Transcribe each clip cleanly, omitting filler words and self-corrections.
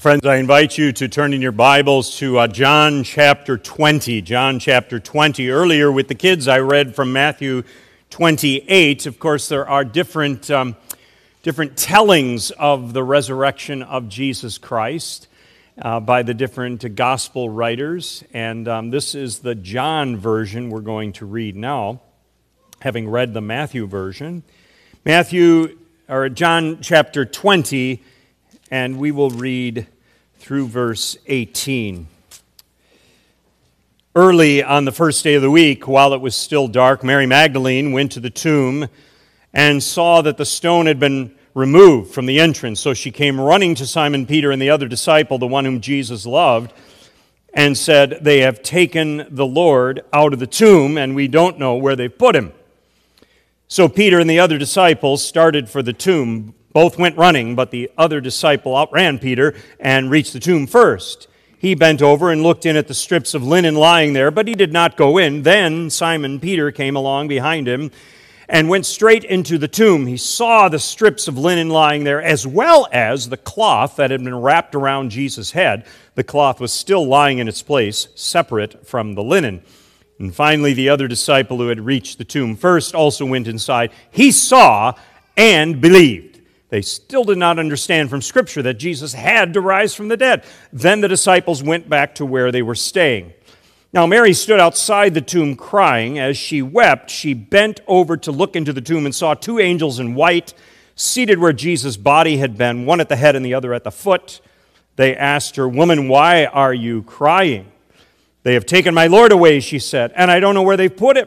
Friends, I invite you to turn in your Bibles to John chapter 20. John chapter 20. Earlier with the kids, I read from Matthew 28. Of course, there are different tellings of the resurrection of Jesus Christ by the different gospel writers. And this is the John version we're going to read now, having read the Matthew version. John chapter 20, and we will read through verse 18. Early on the first day of the week, while it was still dark, Mary Magdalene went to the tomb and saw that the stone had been removed from the entrance. So she came running to Simon Peter and the other disciple, the one whom Jesus loved, and said, "They have taken the Lord out of the tomb, and we don't know where they've put him." So Peter and the other disciple started for the tomb. Both went running, but the other disciple outran Peter and reached the tomb first. He bent over and looked in at the strips of linen lying there, but he did not go in. Then Simon Peter came along behind him and went straight into the tomb. He saw the strips of linen lying there, as well as the cloth that had been wrapped around Jesus' head. The cloth was still lying in its place, separate from the linen. And finally, the other disciple who had reached the tomb first also went inside. He saw and believed. They still did not understand from Scripture that Jesus had to rise from the dead. Then the disciples went back to where they were staying. Now Mary stood outside the tomb crying. As she wept, she bent over to look into the tomb and saw two angels in white seated where Jesus' body had been, one at the head and the other at the foot. They asked her, "Woman, why are you crying?" "They have taken my Lord away," she said, "and I don't know where they've put him."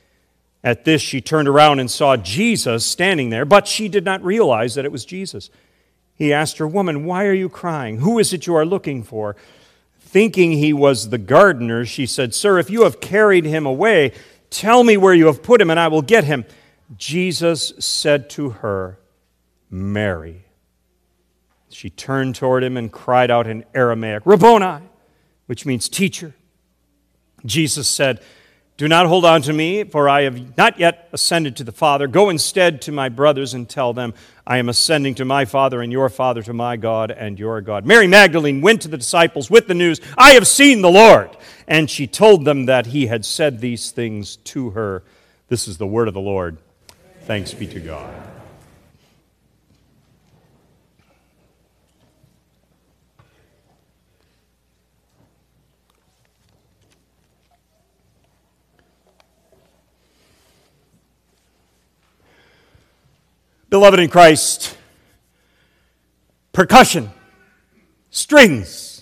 At this, she turned around and saw Jesus standing there, but she did not realize that it was Jesus. He asked her, "Woman, why are you crying? Who is it you are looking for?" Thinking he was the gardener, she said, "Sir, if you have carried him away, tell me where you have put him, and I will get him." Jesus said to her, "Mary." She turned toward him and cried out in Aramaic, "Rabboni," which means teacher. Jesus said, "Do not hold on to me, for I have not yet ascended to the Father. Go instead to my brothers and tell them, I am ascending to my Father and your Father, to my God and your God." Mary Magdalene went to the disciples with the news, "I have seen the Lord." And she told them that he had said these things to her. This is the word of the Lord. Thanks be to God. Beloved in Christ, percussion, strings,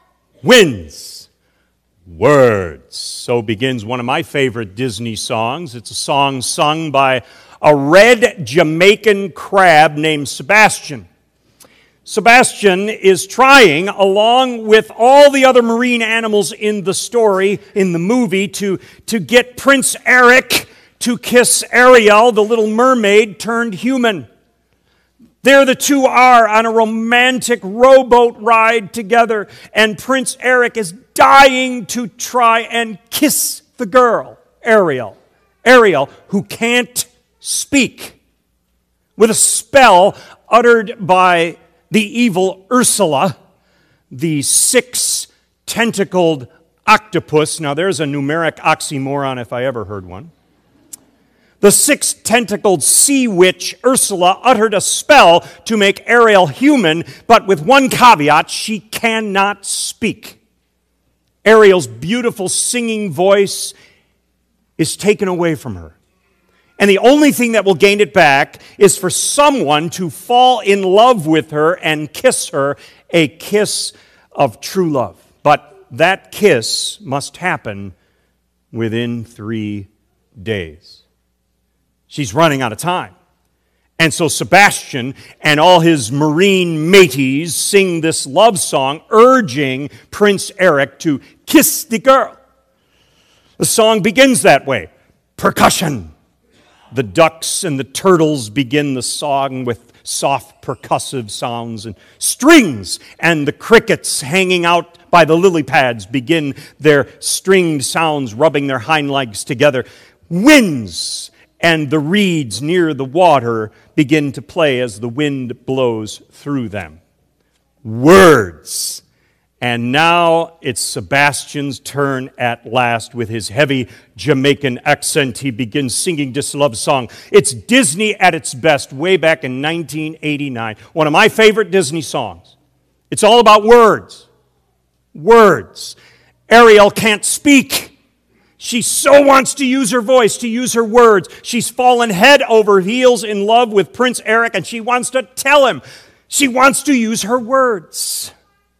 winds, words. So begins one of my favorite Disney songs. It's a song sung by a red Jamaican crab named Sebastian. Sebastian is trying, along with all the other marine animals in the story, in the movie, to get Prince Eric to kiss Ariel, the little mermaid turned human. There the two are on a romantic rowboat ride together, and Prince Eric is dying to try and kiss the girl, Ariel, who can't speak. With a spell uttered by the evil Ursula, the six-tentacled octopus. Now there's a numeric oxymoron if I ever heard one. The six-tentacled sea witch Ursula uttered a spell to make Ariel human, but with one caveat: she cannot speak. Ariel's beautiful singing voice is taken away from her. And the only thing that will gain it back is for someone to fall in love with her and kiss her, a kiss of true love. But that kiss must happen within 3 days. She's running out of time. And so Sebastian and all his marine mateys sing this love song urging Prince Eric to kiss the girl. The song begins that way. Percussion. The ducks and the turtles begin the song with soft percussive sounds, and strings and the crickets hanging out by the lily pads begin their stringed sounds, rubbing their hind legs together. Winds and the reeds near the water begin to play as the wind blows through them. words. And now it's Sebastian's turn at last. With his heavy Jamaican accent, he begins singing this love song. It's Disney at its best, way back in 1989. One of my favorite Disney songs. It's all about words. Words. Ariel can't speak. She so wants to use her voice, to use her words. She's fallen head over heels in love with Prince Eric, and she wants to tell him. She wants to use her words.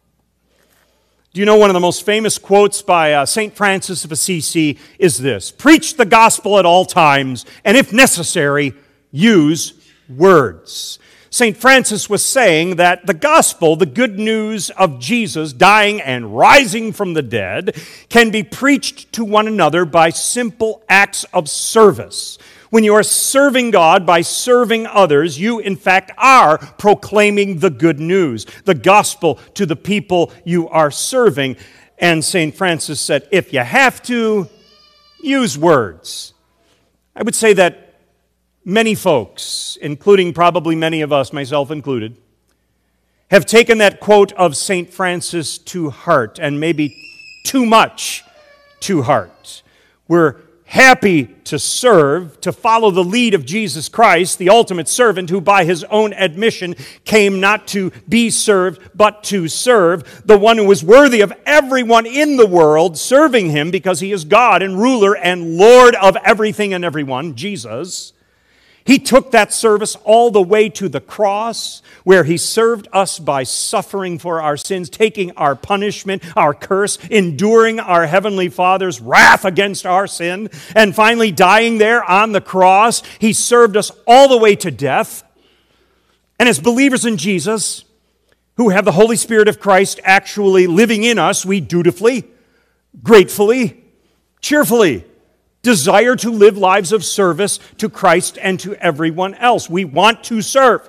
Do you know one of the most famous quotes by St. Francis of Assisi is this: preach the gospel at all times, and if necessary, use words. St. Francis was saying that the gospel, the good news of Jesus dying and rising from the dead, can be preached to one another by simple acts of service. When you are serving God by serving others, you in fact are proclaiming the good news, the gospel to the people you are serving. And St. Francis said, if you have to, use words. I would say that many folks, including probably many of us, myself included, have taken that quote of St. Francis to heart, and maybe too much to heart. We're happy to serve, to follow the lead of Jesus Christ, the ultimate servant, who by his own admission came not to be served, but to serve, the one who was worthy of everyone in the world serving him because he is God and ruler and Lord of everything and everyone, Jesus. He took that service all the way to the cross, where he served us by suffering for our sins, taking our punishment, our curse, enduring our Heavenly Father's wrath against our sin, and finally dying there on the cross. He served us all the way to death. And as believers in Jesus, who have the Holy Spirit of Christ actually living in us, we dutifully, gratefully, cheerfully desire to live lives of service to Christ and to everyone else. We want to serve.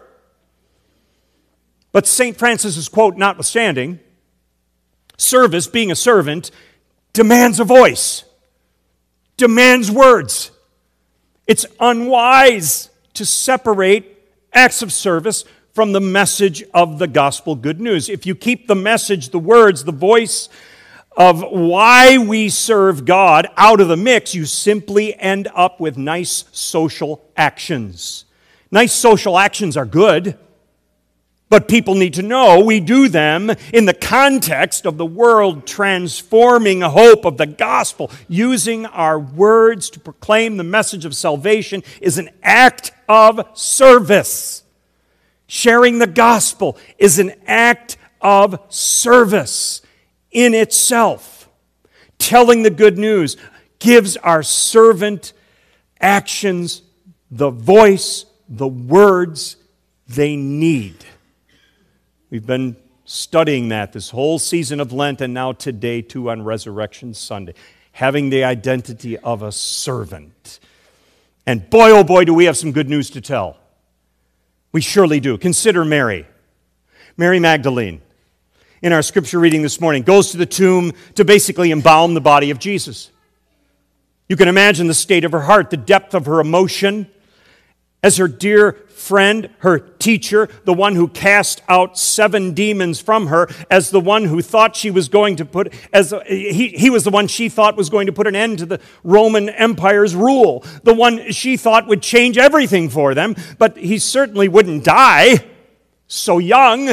But St. Francis's quote notwithstanding, service, being a servant, demands a voice, demands words. It's unwise to separate acts of service from the message of the gospel good news. If you keep the message, the words, the voice of why we serve God out of the mix, you simply end up with nice social actions. Nice social actions are good, but people need to know we do them in the context of the world transforming hope of the gospel. Using our words to proclaim the message of salvation is an act of service. Sharing the gospel is an act of service in itself. Telling the good news gives our servant actions the voice, the words they need. We've been studying that this whole season of Lent, and now today too on Resurrection Sunday. Having the identity of a servant. And boy, oh boy, do we have some good news to tell. We surely do. Consider Mary. Mary Magdalene, in our scripture reading this morning, goes to the tomb to basically embalm the body of Jesus. You can imagine the state of her heart, the depth of her emotion, as her dear friend, her teacher, the one who cast out 7 demons from her, as the one who thought she was going to put, he was the one she thought was going to put an end to the Roman Empire's rule, the one she thought would change everything for them, but he certainly wouldn't die so young,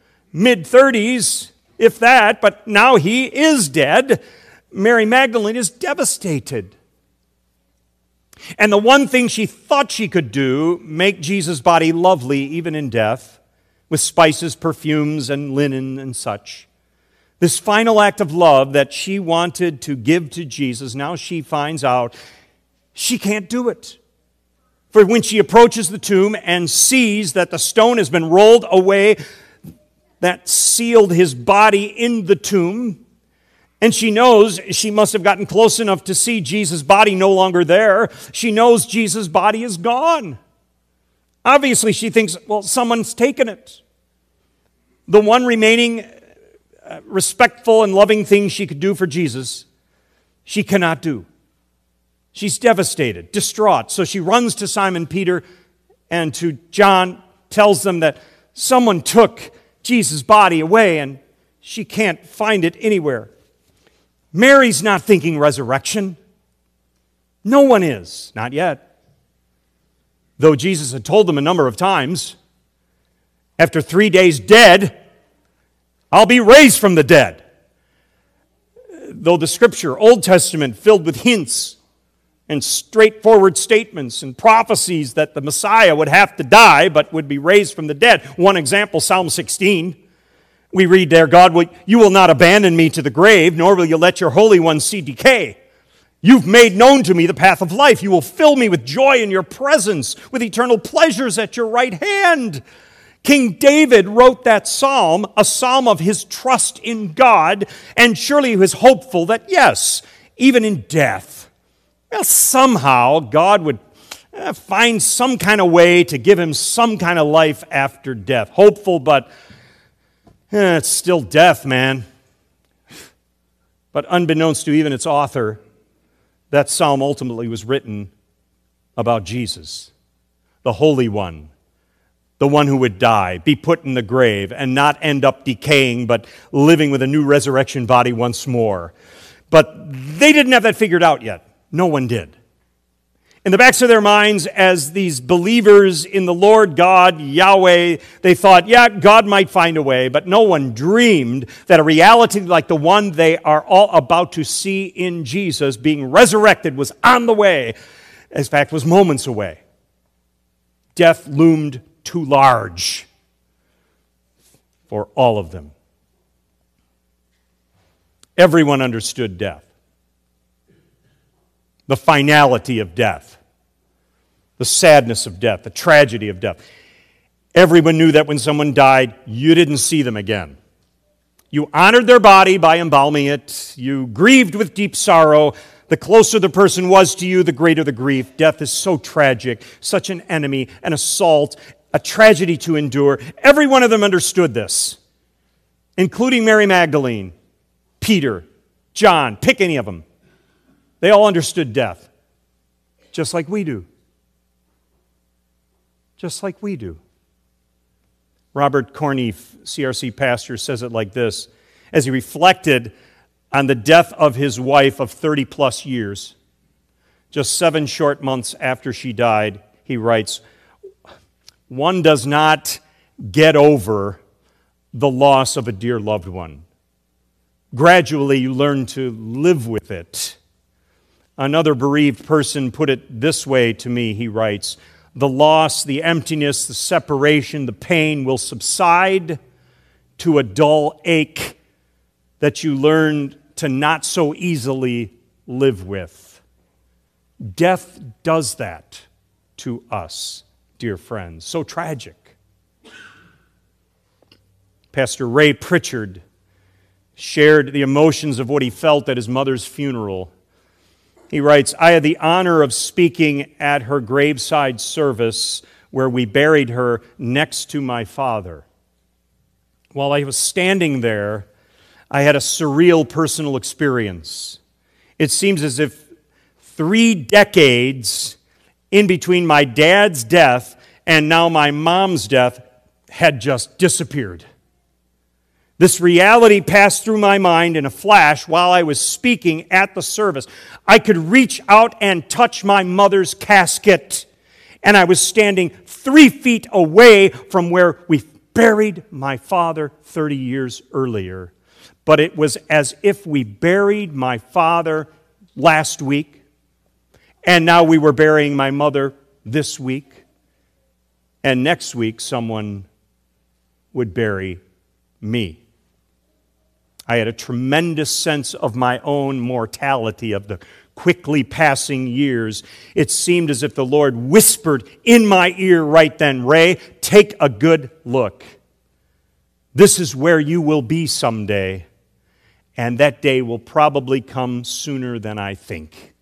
mid-30s, if that, but now he is dead. Mary Magdalene is devastated. And the one thing she thought she could do, make Jesus' body lovely even in death, with spices, perfumes, and linen and such. This final act of love that she wanted to give to Jesus, now she finds out she can't do it. For when she approaches the tomb and sees that the stone has been rolled away that sealed his body in the tomb, and she knows she must have gotten close enough to see Jesus' body no longer there. She knows Jesus' body is gone. Obviously, she thinks, well, someone's taken it. The one remaining respectful and loving thing she could do for Jesus, she cannot do. She's devastated, distraught. So she runs to Simon Peter and to John, tells them that someone took Jesus' body away, and she can't find it anywhere. Mary's not thinking resurrection. No one is, not yet. Though Jesus had told them a number of times, after 3 days dead, I'll be raised from the dead. Though the Scripture, Old Testament, filled with hints and straightforward statements and prophecies that the Messiah would have to die but would be raised from the dead. One example, Psalm 16. We read there, you will not abandon me to the grave, nor will you let your Holy One see decay. You've made known to me the path of life. You will fill me with joy in your presence, with eternal pleasures at your right hand. King David wrote that psalm, a psalm of his trust in God, and surely he was hopeful that, yes, even in death, well, somehow God would find some kind of way to give him some kind of life after death. Hopeful, but it's still death, man. But unbeknownst to even its author, that psalm ultimately was written about Jesus, the Holy One, the one who would die, be put in the grave, and not end up decaying, but living with a new resurrection body once more. But they didn't have that figured out yet. No one did. In the backs of their minds, as these believers in the Lord God, Yahweh, they thought, yeah, God might find a way, but no one dreamed that a reality like the one they are all about to see in Jesus, being resurrected, was on the way. In fact, was moments away. Death loomed too large for all of them. Everyone understood death. The finality of death, the sadness of death, the tragedy of death. Everyone knew that when someone died, you didn't see them again. You honored their body by embalming it. You grieved with deep sorrow. The closer the person was to you, the greater the grief. Death is so tragic, such an enemy, an assault, a tragedy to endure. Every one of them understood this, including Mary Magdalene, Peter, John, pick any of them. They all understood death, just like we do. Just like we do. Robert Corneef, CRC pastor, says it like this. As he reflected on the death of his wife of 30-plus years, just 7 short months after she died, he writes, one does not get over the loss of a dear loved one. Gradually, you learn to live with it. Another bereaved person put it this way to me, he writes, the loss, the emptiness, the separation, the pain will subside to a dull ache that you learn to not so easily live with. Death does that to us, dear friends. So tragic. Pastor Ray Pritchard shared the emotions of what he felt at his mother's funeral. He writes, I had the honor of speaking at her graveside service where we buried her next to my father. While I was standing there, I had a surreal personal experience. It seems as if 3 decades in between my dad's death and now my mom's death had just disappeared. This reality passed through my mind in a flash while I was speaking at the service. I could reach out and touch my mother's casket, and I was standing 3 feet away from where we buried my father 30 years earlier. But it was as if we buried my father last week, and now we were burying my mother this week, and next week someone would bury me. I had a tremendous sense of my own mortality, of the quickly passing years. It seemed as if the Lord whispered in my ear right then, Ray, take a good look. This is where you will be someday, and that day will probably come sooner than I think.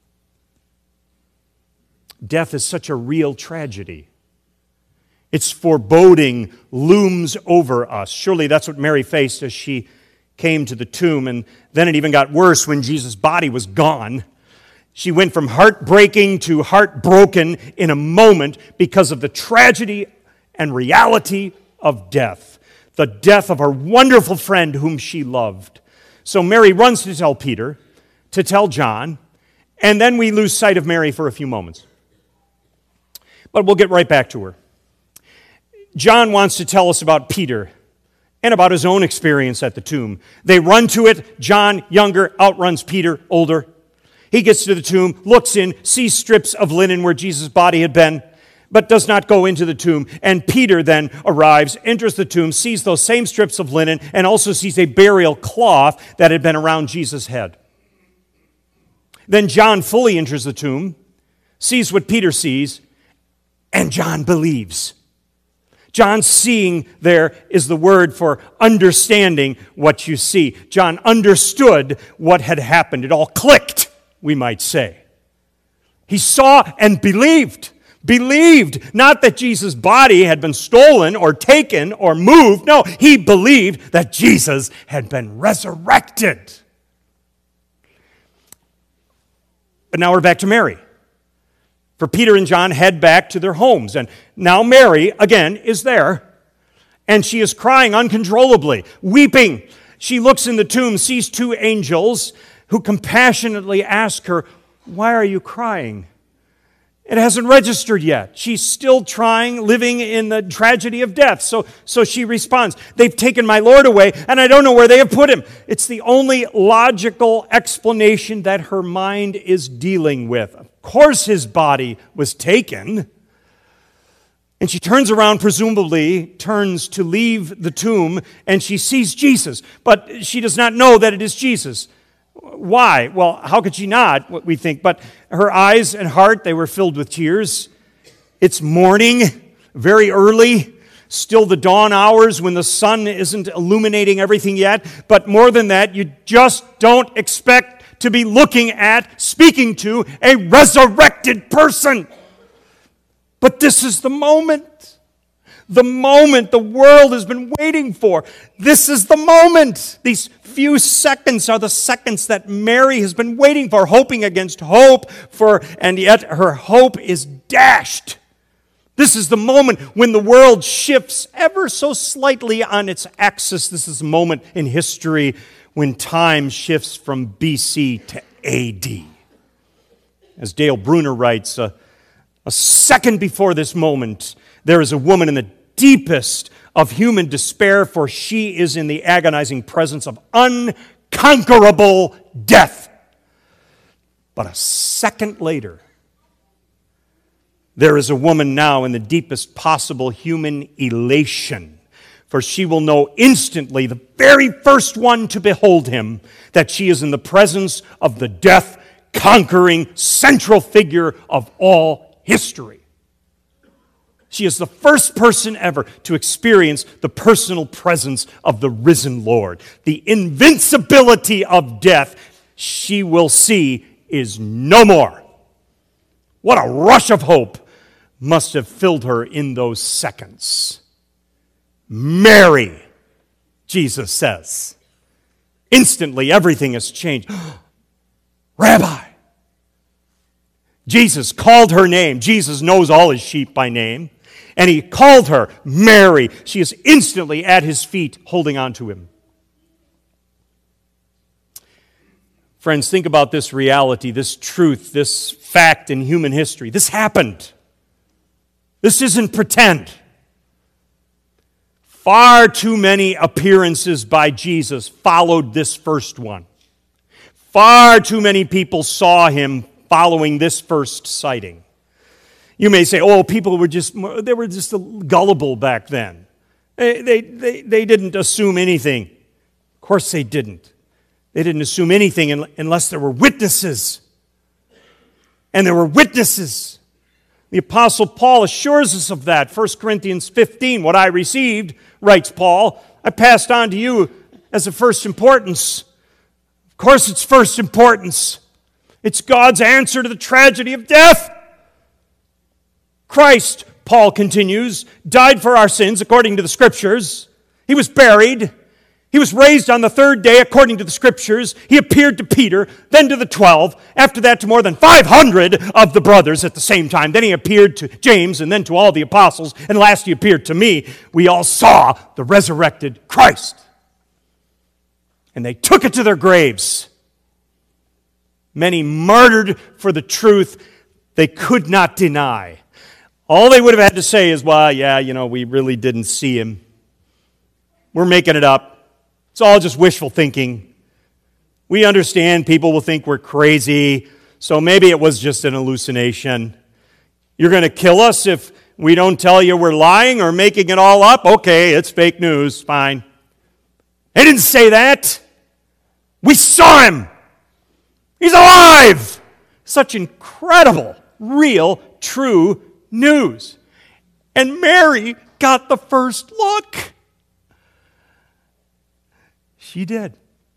Death is such a real tragedy. Its foreboding looms over us. Surely that's what Mary faced as she came to the tomb, and then it even got worse when Jesus' body was gone. She went from heartbreaking to heartbroken in a moment because of the tragedy and reality of death. the death of her wonderful friend whom she loved. So Mary runs to tell Peter, to tell John, and then we lose sight of Mary for a few moments. But we'll get right back to her. John wants to tell us about Peter and about his own experience at the tomb. They run to it. John, younger, outruns Peter, older. He gets to the tomb, looks in, sees strips of linen where Jesus' body had been, but does not go into the tomb. And Peter then arrives, enters the tomb, sees those same strips of linen, and also sees a burial cloth that had been around Jesus' head. Then John fully enters the tomb, sees what Peter sees, and John believes. John seeing there is the word for understanding what you see. John understood what had happened. It all clicked, we might say. He saw and believed. Believed not that Jesus' body had been stolen or taken or moved. No, he believed that Jesus had been resurrected. But now we're back to Mary. For Peter and John head back to their homes. And now Mary, again, is there. And she is crying uncontrollably, weeping. She looks in the tomb, sees two angels who compassionately ask her, "Why are you crying?" It hasn't registered yet. She's still trying, living in the tragedy of death. So she responds, "They've taken my Lord away, and I don't know where they have put him." It's the only logical explanation that her mind is dealing with. Of course his body was taken. And she turns around, presumably, turns to leave the tomb, and she sees Jesus. But she does not know that it is Jesus. Why? Well, how could she not, we think? But her eyes and heart, they were filled with tears. It's morning, very early, still the dawn hours when the sun isn't illuminating everything yet. But more than that, you just don't expect to be looking at, speaking to a resurrected person. But this is the moment the world has been waiting for. This is the moment. These few seconds are the seconds that Mary has been waiting for, hoping against hope, and yet her hope is dashed. This is the moment when the world shifts ever so slightly on its axis. This is a moment in history when time shifts from BC to AD. As Dale Bruner writes, a second before this moment, there is a woman in the deepest of human despair, for she is in the agonizing presence of unconquerable death. But a second later, there is a woman now in the deepest possible human elation, for she will know instantly, the very first one to behold him, that she is in the presence of the death-conquering central figure of all history. She is the first person ever to experience the personal presence of the risen Lord. The invincibility of death she will see is no more. What a rush of hope must have filled her in those seconds. "Mary," Jesus says. Instantly, everything has changed. "Rabbi." Jesus called her name. Jesus knows all his sheep by name. And he called her Mary. She is instantly at his feet, holding on to him. Friends, think about this reality, this truth, this fact in human history. This happened. This isn't pretend. Far too many appearances by Jesus followed this first one. Far too many people saw him following this first sighting. You may say, "Oh, people were just gullible back then. They didn't assume anything." Of course they didn't. They didn't assume anything unless there were witnesses. And there were witnesses. The Apostle Paul assures us of that. 1 Corinthians 15, "What I received," writes Paul, "I passed on to you as of first importance." Of course it's first importance. It's God's answer to the tragedy of death. Christ, Paul continues, died for our sins according to the Scriptures. He was buried. He was raised on the third day according to the Scriptures. He appeared to Peter, then to the 12, after that to more than 500 of the brothers at the same time. Then he appeared to James and then to all the apostles, and last he appeared to me. We all saw the resurrected Christ. And they took it to their graves. Many martyred for the truth they could not deny. All they would have had to say is, well, yeah, we really didn't see him. We're making it up. It's all just wishful thinking. We understand people will think we're crazy, so maybe it was just an hallucination. You're going to kill us if we don't tell you we're lying or making it all up? Okay, it's fake news, fine. They didn't say that. We saw him. He's alive. Such incredible, real, true news. And Mary got the first look. She did.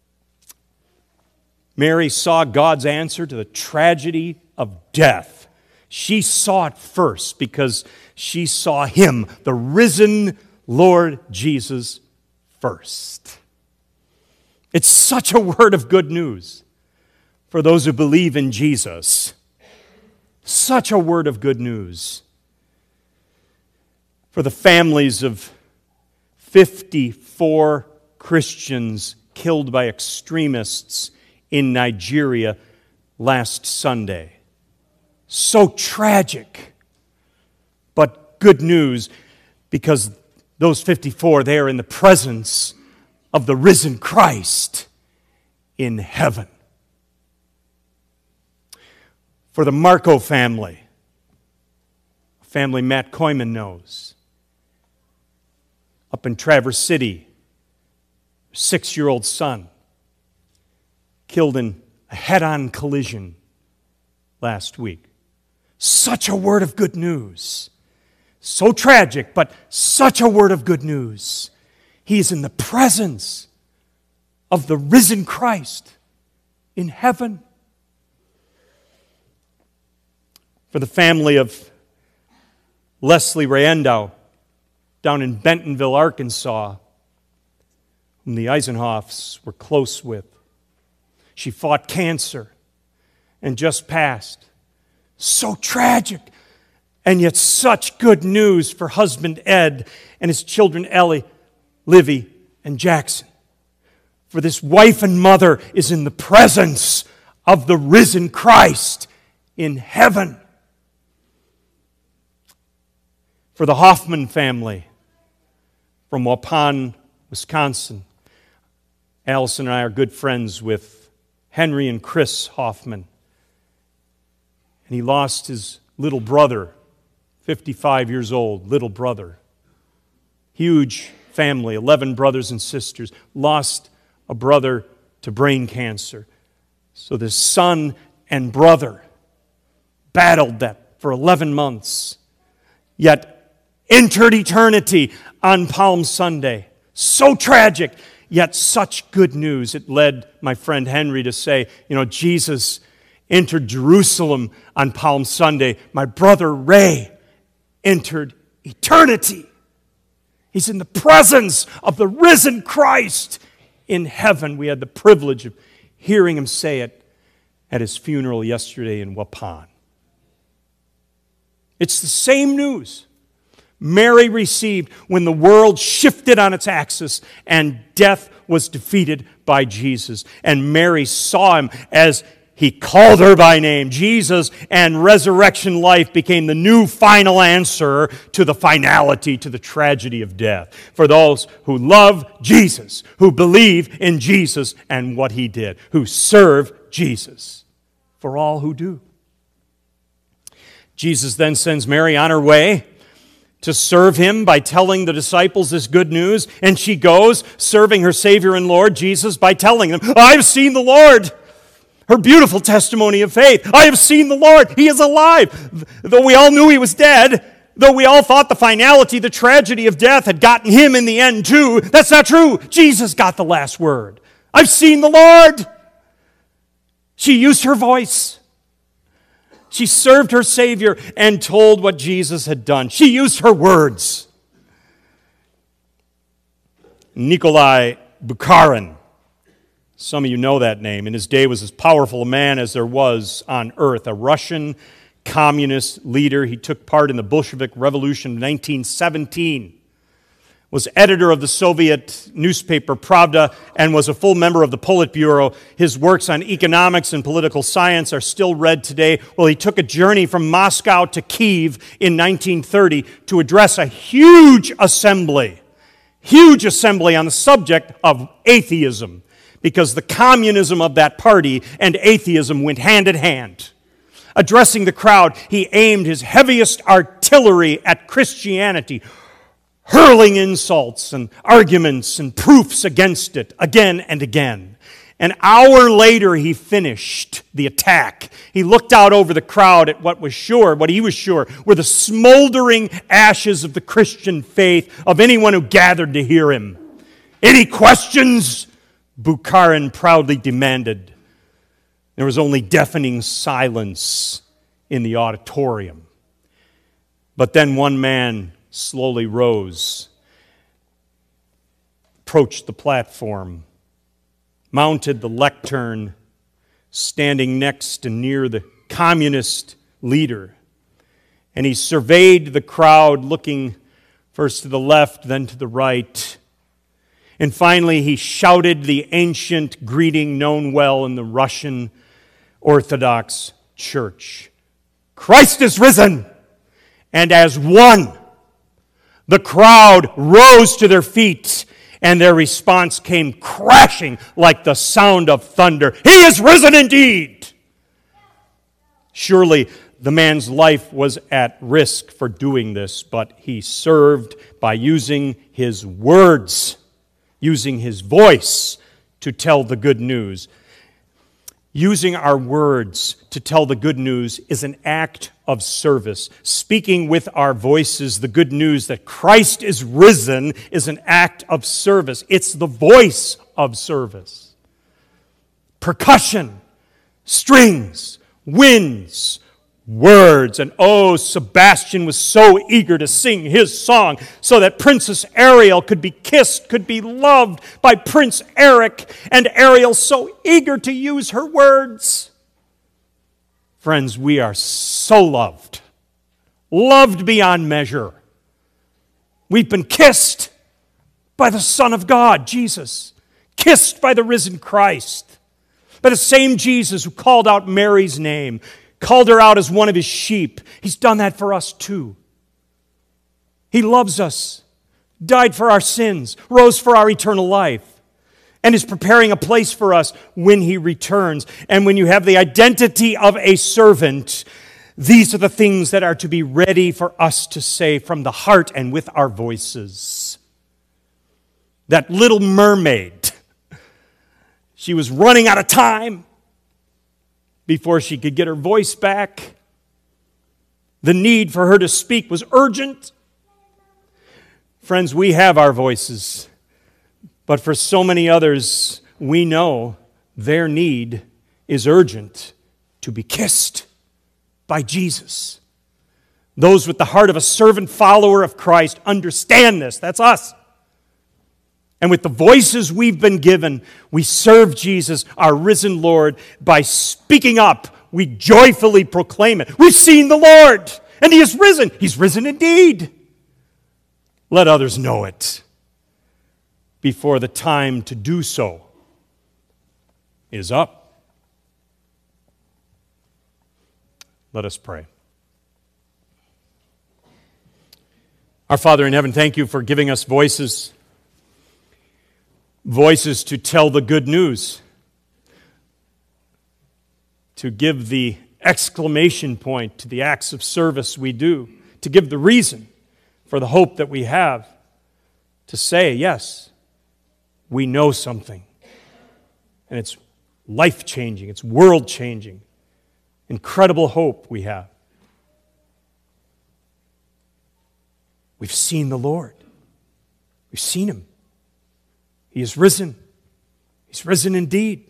Mary saw God's answer to the tragedy of death. She saw it first because she saw him, the risen Lord Jesus, first. It's such a word of good news for those who believe in Jesus. Such a word of good news for the families of 54 Christians killed by extremists in Nigeria last Sunday. So tragic, but good news because those 54, they are in the presence of the risen Christ in heaven. For the Marco family, a family Matt Koyman knows, up in Traverse City, 6-year-old son killed in a head-on collision last week. Such a word of good news. So tragic, but such a word of good news. He is in the presence of the risen Christ in heaven. For the family of Leslie Rayendow down in Bentonville, Arkansas, whom the Eisenhoffs were close with. She fought cancer and just passed. So tragic, and yet such good news for husband Ed and his children Ellie, Livy, and Jackson. For this wife and mother is in the presence of the risen Christ in heaven. For the Hoffman family from Waupun, Wisconsin, Allison and I are good friends with Henry and Chris Hoffman. And he lost his little brother, 55 years old, little brother. Huge family, 11 brothers and sisters. Lost a brother to brain cancer. So this son and brother battled that for 11 months. Yet entered eternity on Palm Sunday. So tragic, yet such good news. It led my friend Henry to say, Jesus entered Jerusalem on Palm Sunday. My brother Ray entered eternity. He's in the presence of the risen Christ in heaven. We had the privilege of hearing him say it at his funeral yesterday in Waupun. It's the same news Mary received when the world shifted on its axis and death was defeated by Jesus. And Mary saw him as he called her by name. Jesus and resurrection life became the new final answer to the finality, to the tragedy of death. For those who love Jesus, who believe in Jesus and what he did, who serve Jesus. For all who do. Jesus then sends Mary on her way to serve him by telling the disciples this good news. And she goes, serving her Savior and Lord, Jesus, by telling them, I've seen the Lord. Her beautiful testimony of faith. I have seen the Lord. He is alive. Though we all knew he was dead, though we all thought the finality, the tragedy of death had gotten him in the end too, that's not true. Jesus got the last word. I've seen the Lord. She used her voice. She served her Savior and told what Jesus had done. She used her words. Nikolai Bukharin. Some of you know that name. In his day was as powerful a man as there was on earth, a Russian communist leader. He took part in the Bolshevik Revolution of 1917, was editor of the Soviet newspaper Pravda, and was a full member of the Politburo. His works on economics and political science are still read today. Well, he took a journey from Moscow to Kyiv in 1930 to address a huge assembly on the subject of atheism, because the communism of that party and atheism went hand in hand. Addressing the crowd, he aimed his heaviest artillery at Christianity, hurling insults and arguments and proofs against it again and again. An hour later, he finished the attack. He looked out over the crowd at what he was sure were the smoldering ashes of the Christian faith of anyone who gathered to hear him. "Any questions?" Bukharin proudly demanded. There was only deafening silence in the auditorium. But then one man slowly rose, approached the platform, mounted the lectern, standing next and near the communist leader. And he surveyed the crowd, looking first to the left, then to the right. And finally, he shouted the ancient greeting known well in the Russian Orthodox Church: "Christ is risen!" And as one, the crowd rose to their feet, and their response came crashing like the sound of thunder: "He is risen indeed!" Surely the man's life was at risk for doing this, but he served by using his words, using his voice to tell the good news. Using our words to tell the good news is an act of service. Speaking with our voices the good news that Christ is risen is an act of service. It's the voice of service. Percussion, strings, winds, words. And oh, Sebastian was so eager to sing his song so that Princess Ariel could be kissed, could be loved by Prince Eric, and Ariel so eager to use her words. Friends, we are so loved, loved beyond measure. We've been kissed by the Son of God, Jesus, kissed by the risen Christ, by the same Jesus who called out Mary's name, called her out as one of his sheep. He's done that for us too. He loves us, died for our sins, rose for our eternal life, and is preparing a place for us when he returns. And when you have the identity of a servant, these are the things that are to be ready for us to say from the heart and with our voices. That little mermaid, she was running out of time before she could get her voice back. The need for her to speak was urgent. Friends, we have our voices, but for so many others, we know their need is urgent: to be kissed by Jesus. Those with the heart of a servant follower of Christ understand this. That's us. And with the voices we've been given, we serve Jesus, our risen Lord. By speaking up, we joyfully proclaim it. We've seen the Lord, and He is risen. He's risen indeed. Let others know it before the time to do so is up. Let us pray. Our Father in heaven, thank you for giving us voices to tell the good news, to give the exclamation point to the acts of service we do, to give the reason for the hope that we have, to say, yes, we know something, and it's life-changing, it's world-changing, incredible hope we have. We've seen the Lord. We've seen Him. He is risen. He's risen indeed.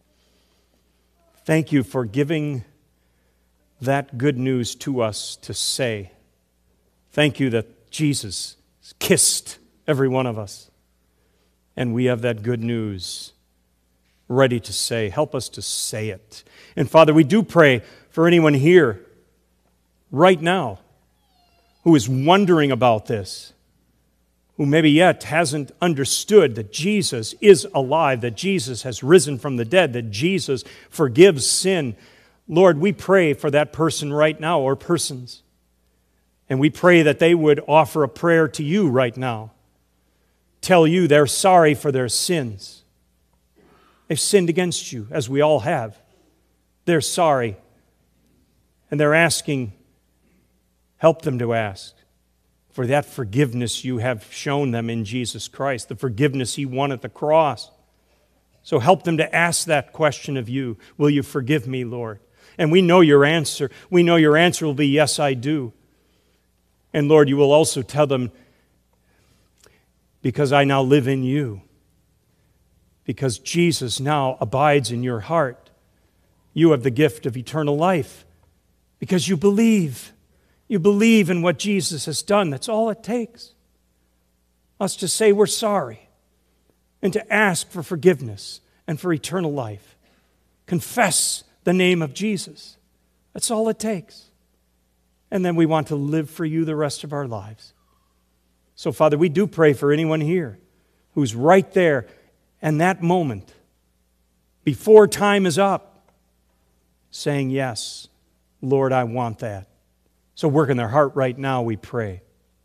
Thank you for giving that good news to us to say. Thank you that Jesus kissed every one of us. And we have that good news ready to say. Help us to say it. And Father, we do pray for anyone here right now who is wondering about this, who maybe yet hasn't understood that Jesus is alive, that Jesus has risen from the dead, that Jesus forgives sin. Lord, we pray for that person right now, or persons. And we pray that they would offer a prayer to you right now. Tell you they're sorry for their sins. They've sinned against you, as we all have. They're sorry. And they're asking, help them to ask for that forgiveness you have shown them in Jesus Christ, the forgiveness He won at the cross. So help them to ask that question of you. Will you forgive me, Lord? And we know your answer. We know your answer will be, yes, I do. And Lord, you will also tell them, because I now live in you, because Jesus now abides in your heart, you have the gift of eternal life, because you believe. You believe in what Jesus has done. That's all it takes. Us to say we're sorry and to ask for forgiveness and for eternal life. Confess the name of Jesus. That's all it takes. And then we want to live for you the rest of our lives. So, Father, we do pray for anyone here who's right there and that moment, before time is up, saying, yes, Lord, I want that. So work in their heart right now, we pray.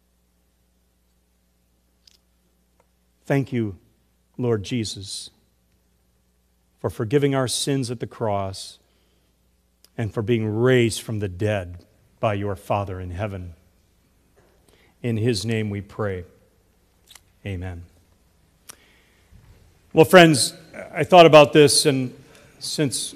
Thank you, Lord Jesus, for forgiving our sins at the cross and for being raised from the dead by your Father in heaven. In His name we pray. Amen. Well, friends, I thought about this, and since